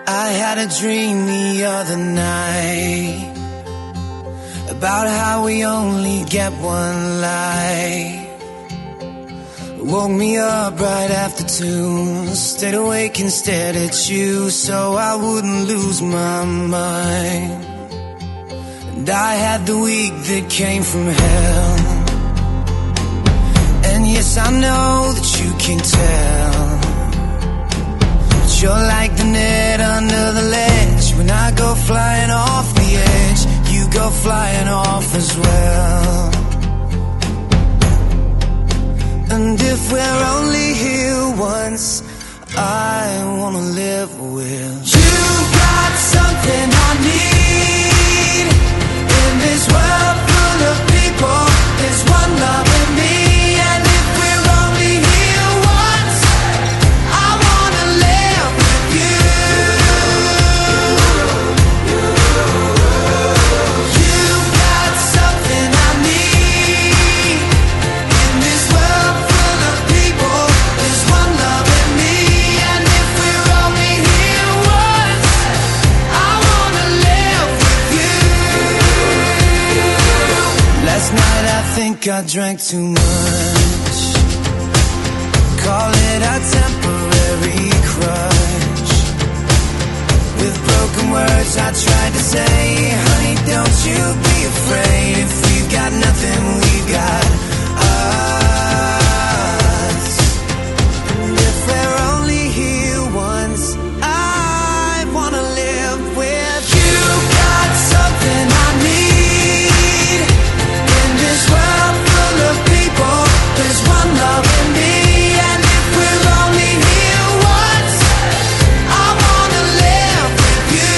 I had a dream the other night about how we only get one life. Woke me up right after 2, stayed awake and stared at you so I wouldn't lose my mind. And I had the week that came from hell, and yes, I know that you can tell, but you're like the net under the ledge. When I go flying off the edge, you go flying off as well. And if we're only here once, I wanna live with you. Got something I need in this world full of people. There's one love in me, and if we're only here once, I wanna live with you. You got something I need in this world full of people. There's one love in me, and if we're only here once, I wanna live with you. Last night I think I drank too much. Call it a temporary crush. With broken words I tried to say, honey, don't you be afraid. If we've got nothing, we've got us. And if we're only here once, I wanna live with you. Got something I need in this world full of people. There's one love in me, and if we're only here once, I wanna live with you.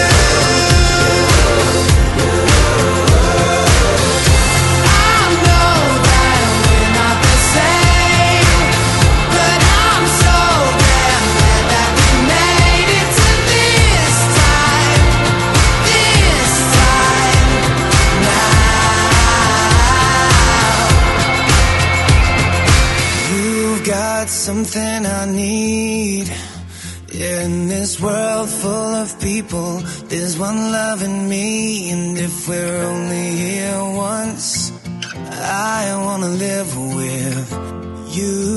I know that we're not the same, but I'm so damn glad that we made it to this time now. You've got something I need in this world full of people. There's one love in me, and if we're only here once, I wanna live with you.